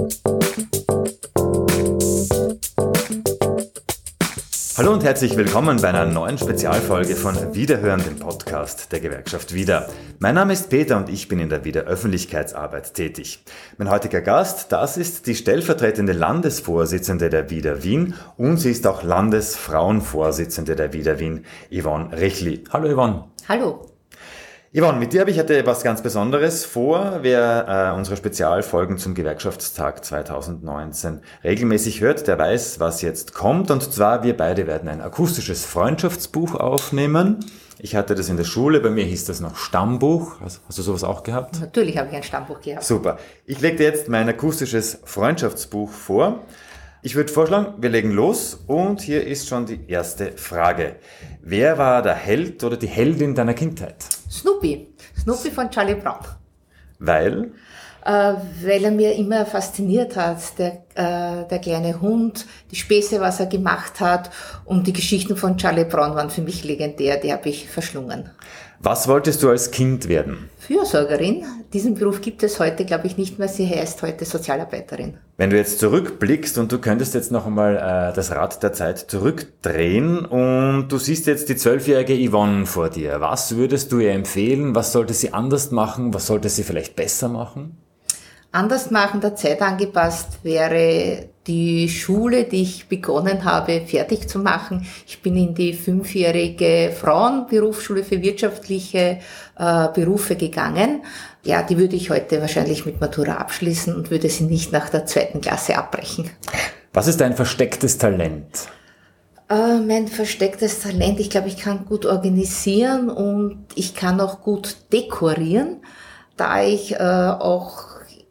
Hallo und herzlich willkommen bei einer neuen Spezialfolge von Wiederhören, dem Podcast der Gewerkschaft Wieder. Mein Name ist Peter und ich bin in der Wieder Öffentlichkeitsarbeit tätig. Mein heutiger Gast, das ist die stellvertretende Landesvorsitzende der Wieder Wien und sie ist auch Landesfrauenvorsitzende der Wieder Wien, Yvonne Rechli. Hallo Yvonne. Hallo. Yvonne, mit dir habe ich heute etwas ganz Besonderes vor. Wer unsere Spezialfolgen zum Gewerkschaftstag 2019 regelmäßig hört, der weiß, was jetzt kommt. Und zwar, wir beide werden ein akustisches Freundschaftsbuch aufnehmen. Ich hatte das in der Schule, bei mir hieß das noch Stammbuch. Hast du sowas auch gehabt? Natürlich habe ich ein Stammbuch gehabt. Super. Ich lege dir jetzt mein akustisches Freundschaftsbuch vor. Ich würde vorschlagen, wir legen los und hier ist schon die erste Frage. Wer war der Held oder die Heldin deiner Kindheit? Snoopy von Charlie Brown. Weil? Weil er mir immer fasziniert hat, der kleine Hund, die Späße, was er gemacht hat, und die Geschichten von Charlie Brown waren für mich legendär, die habe ich verschlungen. Was wolltest du als Kind werden? Fürsorgerin. Diesen Beruf gibt es heute, glaube ich, nicht mehr. Sie heißt heute Sozialarbeiterin. Wenn du jetzt zurückblickst und du könntest jetzt noch einmal das Rad der Zeit zurückdrehen und du siehst jetzt die 12-jährige Yvonne vor dir. Was würdest du ihr empfehlen? Was sollte sie anders machen? Was sollte sie vielleicht besser machen? Anders machen, der Zeit angepasst, wäre die Schule, die ich begonnen habe, fertig zu machen. Ich bin in die 5-jährige Frauenberufsschule für wirtschaftliche Berufe gegangen. Ja, die würde ich heute wahrscheinlich mit Matura abschließen und würde sie nicht nach der 2. Klasse abbrechen. Was ist dein verstecktes Talent? Mein verstecktes Talent, ich glaube, ich kann gut organisieren und ich kann auch gut dekorieren, da ich auch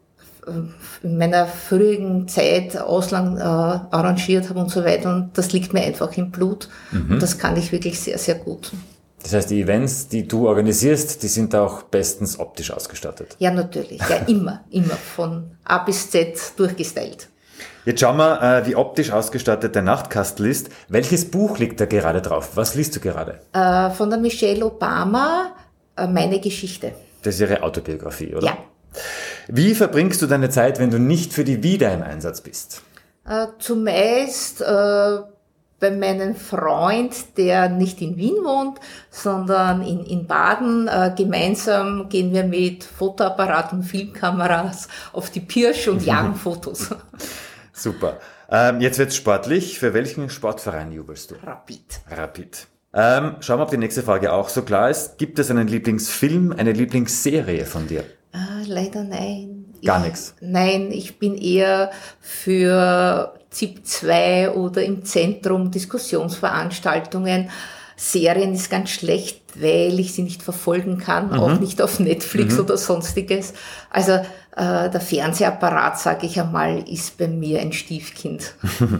in meiner früheren Zeit Ausland arrangiert habe und so weiter, und das liegt mir einfach im Blut und das kann ich wirklich sehr, sehr gut. Das heißt, die Events, die du organisierst, die sind auch bestens optisch ausgestattet? Ja, natürlich, ja, immer von A bis Z durchgestylt. Jetzt schauen wir, wie optisch ausgestattet der Nachtkastel ist. Welches Buch liegt da gerade drauf? Was liest du gerade? Von der Michelle Obama, Meine Geschichte. Das ist ihre Autobiografie, oder? Ja. Wie verbringst du deine Zeit, wenn du nicht für die Wieder im Einsatz bist? Zumeist bei meinem Freund, der nicht in Wien wohnt, sondern in Baden. Gemeinsam gehen wir mit Fotoapparat und Filmkameras auf die Pirsch und jagen Fotos. Super. Jetzt wird's sportlich. Für welchen Sportverein jubelst du? Rapid. Schauen wir, ob die nächste Frage auch so klar ist. Gibt es einen Lieblingsfilm, eine Lieblingsserie von dir? Leider nein. Gar nichts? Nein, ich bin eher für ZIP 2 oder im Zentrum Diskussionsveranstaltungen. Serien ist ganz schlecht, weil ich sie nicht verfolgen kann, auch nicht auf Netflix oder sonstiges. Also der Fernsehapparat, sage ich einmal, ist bei mir ein Stiefkind.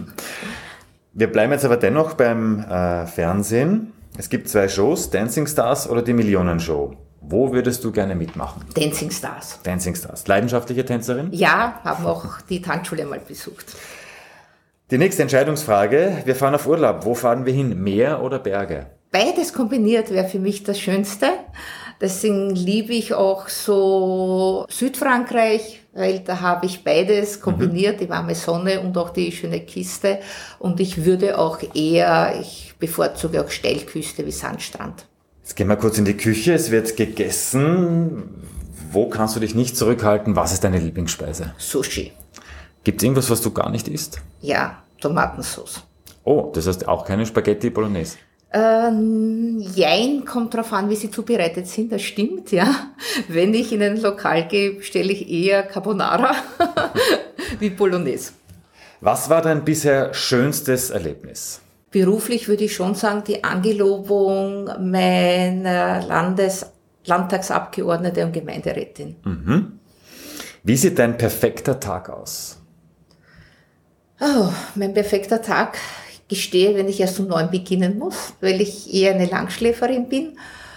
Wir bleiben jetzt aber dennoch beim Fernsehen. Es gibt 2 Shows, Dancing Stars oder die Millionenshow. Wo würdest du gerne mitmachen? Dancing Stars. Leidenschaftliche Tänzerin? Ja, haben auch die Tanzschule mal besucht. Die nächste Entscheidungsfrage. Wir fahren auf Urlaub. Wo fahren wir hin? Meer oder Berge? Beides kombiniert wäre für mich das Schönste. Deswegen liebe ich auch so Südfrankreich, weil da habe ich beides kombiniert, die warme Sonne und auch die schöne Küste. Und ich bevorzuge auch Steilküste wie Sandstrand. Jetzt gehen wir kurz in die Küche. Es wird gegessen. Wo kannst du dich nicht zurückhalten? Was ist deine Lieblingsspeise? Sushi. Gibt es irgendwas, was du gar nicht isst? Ja, Tomatensauce. Oh, das heißt auch keine Spaghetti Bolognese? Jein, kommt drauf an, wie sie zubereitet sind, das stimmt, ja. Wenn ich in ein Lokal gehe, bestelle ich eher Carbonara wie Bolognese. Was war dein bisher schönstes Erlebnis? Beruflich würde ich schon sagen, die Angelobung meiner Landtagsabgeordnete und Gemeinderätin. Wie sieht dein perfekter Tag aus? Oh, mein perfekter Tag, ich gestehe, wenn ich erst um 9 beginnen muss, weil ich eher eine Langschläferin bin.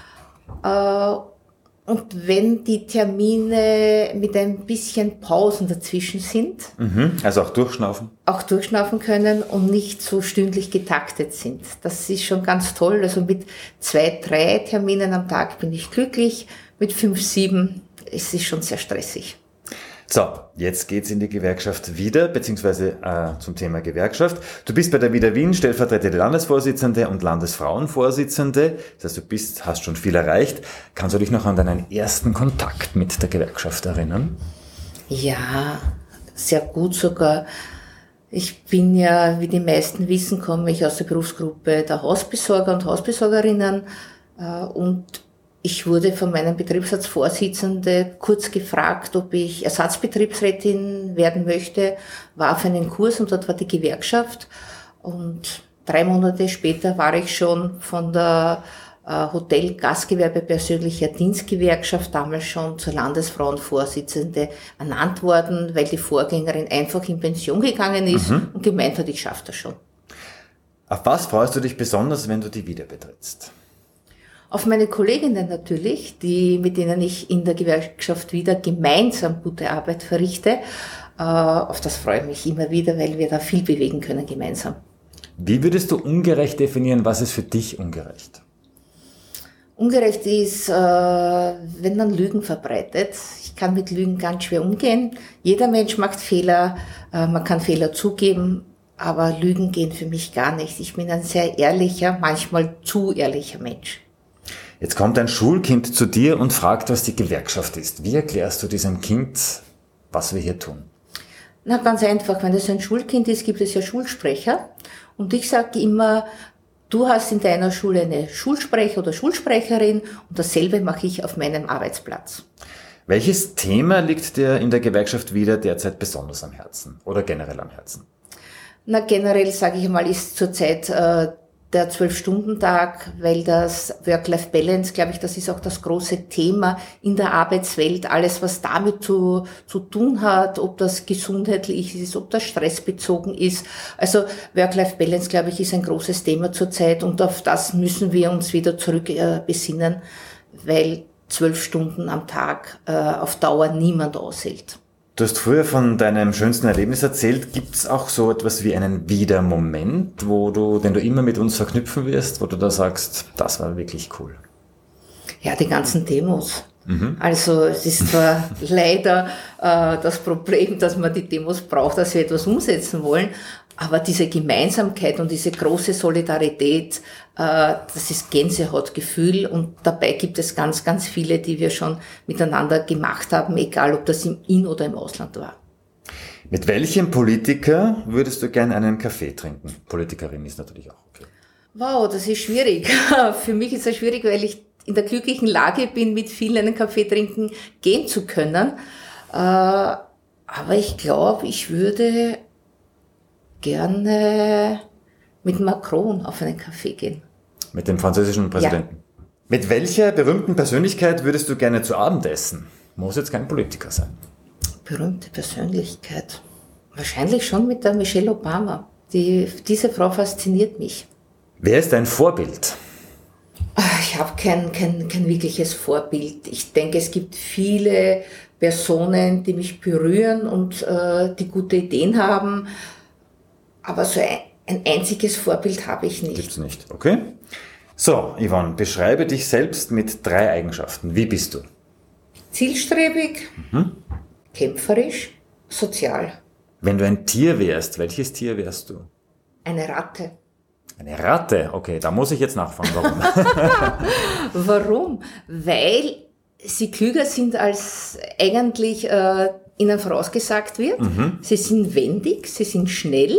Und wenn die Termine mit ein bisschen Pausen dazwischen sind. Also auch durchschnaufen? Auch durchschnaufen können und nicht so stündlich getaktet sind. Das ist schon ganz toll. Also mit 2, 3 Terminen am Tag bin ich glücklich. Mit 5, 7 ist es schon sehr stressig. So, jetzt geht's in die Gewerkschaft wieder, beziehungsweise zum Thema Gewerkschaft. Du bist bei der Wieder Wien stellvertretende Landesvorsitzende und Landesfrauenvorsitzende. Das heißt, hast schon viel erreicht. Kannst du dich noch an deinen ersten Kontakt mit der Gewerkschaft erinnern? Ja, sehr gut sogar. Ich bin ja, wie die meisten wissen, komme ich aus der Berufsgruppe der Hausbesorger und Hausbesorgerinnen und ich wurde von meinem Betriebsratsvorsitzenden kurz gefragt, ob ich Ersatzbetriebsrätin werden möchte, war auf einen Kurs und dort war die Gewerkschaft und 3 Monate später war ich schon von der Hotel-Gastgewerbe persönlicher Dienstgewerkschaft damals schon zur Landesfrauenvorsitzende ernannt worden, weil die Vorgängerin einfach in Pension gegangen ist und gemeint hat, ich schaffe das schon. Auf was freust du dich besonders, wenn du die wieder betrittst? Auf meine Kolleginnen natürlich, mit denen ich in der Gewerkschaft wieder gemeinsam gute Arbeit verrichte. Auf das freue ich mich immer wieder, weil wir da viel bewegen können gemeinsam. Wie würdest du ungerecht definieren, was ist für dich ungerecht? Ungerecht ist, wenn man Lügen verbreitet. Ich kann mit Lügen ganz schwer umgehen. Jeder Mensch macht Fehler, man kann Fehler zugeben, aber Lügen gehen für mich gar nicht. Ich bin ein sehr ehrlicher, manchmal zu ehrlicher Mensch. Jetzt kommt ein Schulkind zu dir und fragt, was die Gewerkschaft ist. Wie erklärst du diesem Kind, was wir hier tun? Na, ganz einfach. Wenn es ein Schulkind ist, gibt es ja Schulsprecher. Und ich sage immer, du hast in deiner Schule eine Schulsprecher oder Schulsprecherin und dasselbe mache ich auf meinem Arbeitsplatz. Welches Thema liegt dir in der Gewerkschaft wieder derzeit besonders am Herzen oder generell am Herzen? Na, generell sage ich mal, ist zurzeit der 12-Stunden-Tag, weil das Work-Life-Balance, glaube ich, das ist auch das große Thema in der Arbeitswelt. Alles, was damit zu tun hat, ob das gesundheitlich ist, ob das stressbezogen ist. Also Work-Life-Balance, glaube ich, ist ein großes Thema zurzeit und auf das müssen wir uns wieder zurück besinnen, weil 12 Stunden am Tag auf Dauer niemand aushält. Du hast früher von deinem schönsten Erlebnis erzählt. Gibt es auch so etwas wie einen Wieder-Moment, den du immer mit uns verknüpfen wirst, wo du da sagst, das war wirklich cool? Ja, die ganzen Demos. Also es ist zwar leider das Problem, dass man die Demos braucht, dass wir etwas umsetzen wollen, aber diese Gemeinsamkeit und diese große Solidarität, das ist Gänsehautgefühl und dabei gibt es ganz, ganz viele, die wir schon miteinander gemacht haben, egal ob das im In- oder im Ausland war. Mit welchem Politiker würdest du gerne einen Kaffee trinken? Politikerin ist natürlich auch okay. Wow, das ist schwierig. Für mich ist das schwierig, weil ich in der glücklichen Lage bin, mit vielen einen Kaffee trinken gehen zu können. Aber ich glaube, ich würde gerne mit Macron auf einen Kaffee gehen. Mit dem französischen Präsidenten? Ja. Mit welcher berühmten Persönlichkeit würdest du gerne zu Abend essen? Muss jetzt kein Politiker sein. Berühmte Persönlichkeit? Wahrscheinlich schon mit der Michelle Obama. Diese Frau fasziniert mich. Wer ist dein Vorbild? Ich habe kein wirkliches Vorbild. Ich denke, es gibt viele Personen, die mich berühren und die gute Ideen haben. Aber so ein einziges Vorbild habe ich nicht. Gibt's nicht, okay. So, Yvonne, beschreibe dich selbst mit 3 Eigenschaften. Wie bist du? Zielstrebig, kämpferisch, sozial. Wenn du ein Tier wärst, welches Tier wärst du? Eine Ratte. Eine Ratte? Okay, da muss ich jetzt nachfragen, warum. Warum? Weil sie klüger sind, als eigentlich ihnen vorausgesagt wird. Sie sind wendig, sie sind schnell.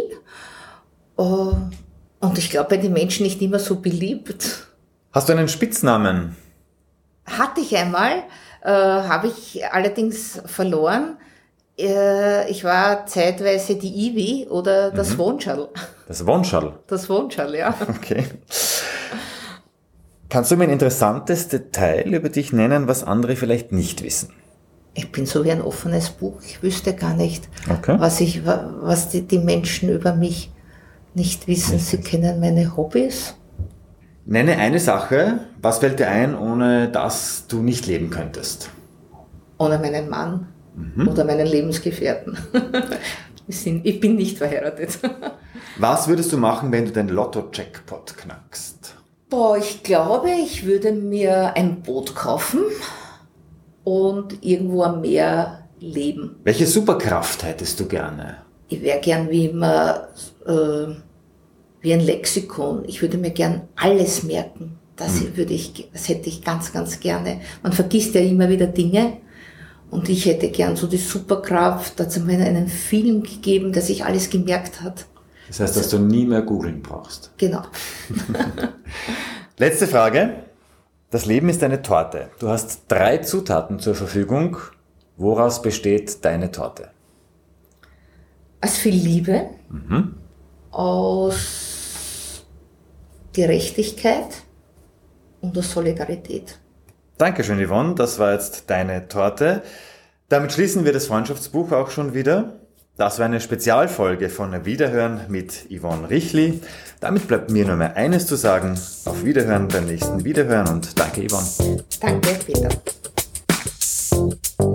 Und ich glaube, bei den Menschen nicht immer so beliebt. Hast du einen Spitznamen? Hatte ich einmal, habe ich allerdings verloren. Ich war zeitweise die Ivi oder das Wohnschall. Das Wohnschall? Das Wohnschall, ja. Okay. Kannst du mir ein interessantes Detail über dich nennen, was andere vielleicht nicht wissen? Ich bin so wie ein offenes Buch. Ich wüsste gar nicht, okay, was die Menschen über mich nicht wissen. Sie kennen meine Hobbys. Nenne eine Sache. Was fällt dir ein, ohne dass du nicht leben könntest? Ohne meinen Mann oder meinen Lebensgefährten. Ich bin nicht verheiratet. Was würdest du machen, wenn du den Lotto-Jackpot knackst? Ich glaube, ich würde mir ein Boot kaufen und irgendwo am Meer leben. Welche Superkraft hättest du gerne? Ich wäre gern wie immer wie ein Lexikon. Ich würde mir gern alles merken. Das hätte ich ganz, ganz gerne. Man vergisst ja immer wieder Dinge. Und ich hätte gern so die Superkraft, da hat es mir einen Film gegeben, der sich alles gemerkt hat. Das heißt, dass du nie mehr googeln brauchst. Genau. Letzte Frage. Das Leben ist eine Torte. Du hast 3 Zutaten zur Verfügung. Woraus besteht deine Torte? Aus viel Liebe, aus Gerechtigkeit und aus Solidarität. Dankeschön, Yvonne. Das war jetzt deine Torte. Damit schließen wir das Freundschaftsbuch auch schon wieder. Das war eine Spezialfolge von Wiederhören mit Yvonne Richli. Damit bleibt mir nur mehr eines zu sagen. Auf Wiederhören beim nächsten Wiederhören und danke, Yvonne. Danke, Peter.